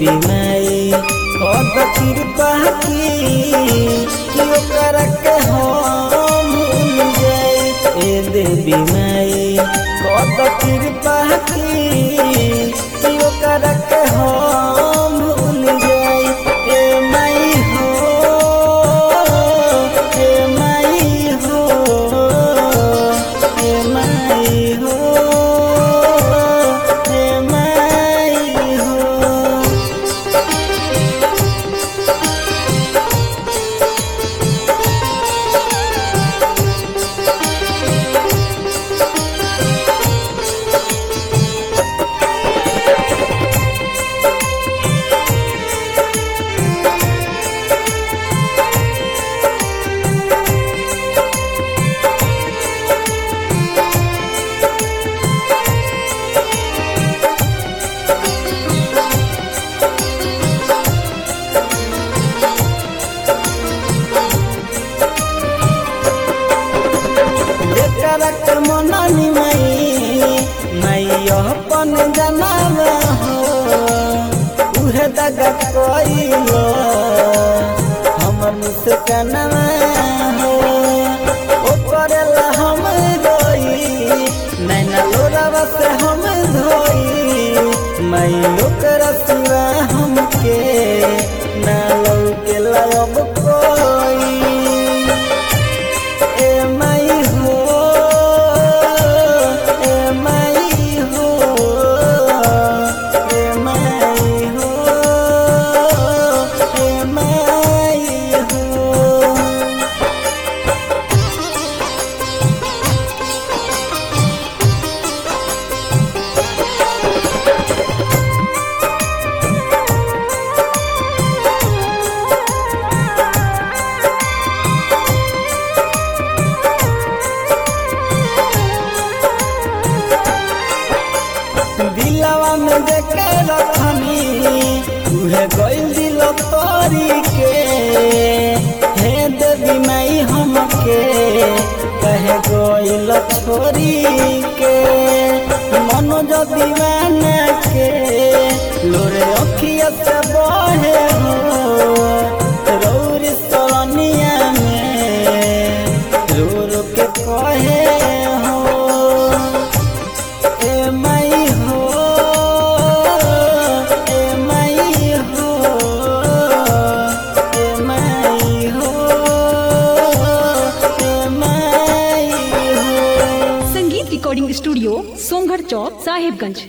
देवी माई कद कृपा की ओकरा के हम भूल जाई। ए देवी माई कद कृपा की ओकरा के हम भूल जाई। ए माई हो, ए माई हो, ए माई हो, ए माई हो। करक मननी माई अपन जनावा हो, उहे दगा कइलो हमर मुस्कानवा हो। ओकरेला हम रोई नैना लोरावा से हम धोई। माई ओकरा सिवा हमके ना लौकेला अब कोई। ए माई हो, ए माई हो, ए माई हो, ए माई हो। दिलवा में देखे रखनी उहे गइल दिल तोरी के। हे देवी माई हमके कहे गइल छोरी के। मनोज दीवाना के लोरे अखिया से बहे हो, रौरी सरनिया में रो रो के कहे हो। ए माई हो, ए माई हो, ए माई हो, ए माई हो। संगीत रिकॉर्डिंग स्टूडियो सोमगढ़ चौक साहिबगंज।